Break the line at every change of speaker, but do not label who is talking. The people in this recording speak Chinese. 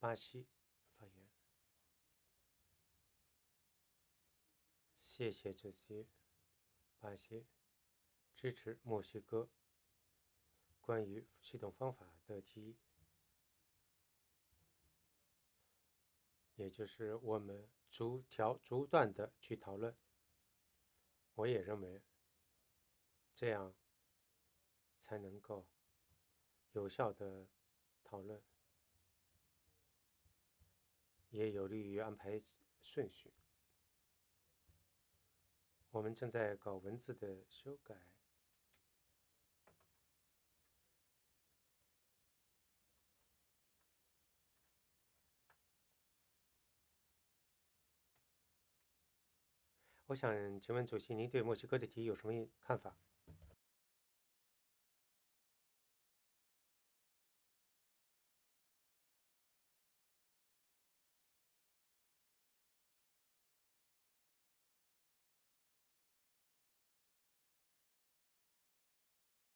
巴西发言。谢谢这些巴西支持墨西哥关于系统方法的提议，也就是我们逐段的去讨论。我也认为这样才能够有效的讨论，也有利于安排顺序。我们正在搞文字的修改。我想请问主席，您对墨西哥的提议有什么看法？